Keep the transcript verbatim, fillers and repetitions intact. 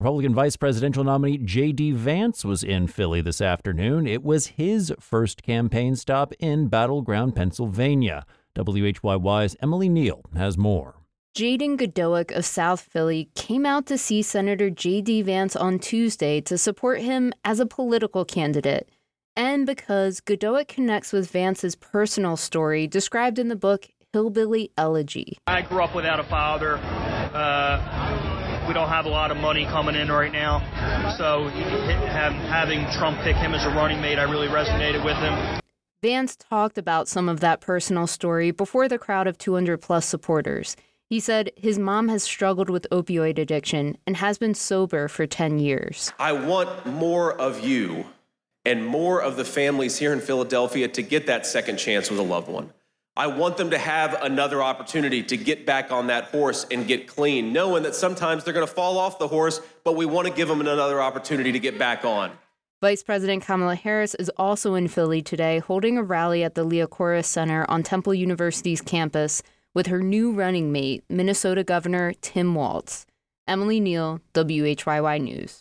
Republican vice presidential nominee J D. Vance was in Philly this afternoon. It was his first campaign stop in battleground Pennsylvania. W H Y Y's Emily Neal has more. Jaden Godowick of South Philly came out to see Senator J D. Vance on Tuesday to support him as a political candidate. And because Godowick connects with Vance's personal story described in the book Hillbilly Elegy. I grew up without a father. Uh, we don't have a lot of money coming in right now. So having Trump pick him as a running mate, I really resonated with him. Vance talked about some of that personal story before the crowd of two hundred plus supporters. He said his mom has struggled with opioid addiction and has been sober for ten years. I want more of you and more of the families here in Philadelphia to get that second chance with a loved one. I want them to have another opportunity to get back on that horse and get clean, knowing that sometimes they're going to fall off the horse, but we want to give them another opportunity to get back on. Vice President Kamala Harris is also in Philly today, holding a rally at the Liacouras Center on Temple University's campus with her new running mate, Minnesota Governor Tim Walz. Emily Neal, W H Y Y News.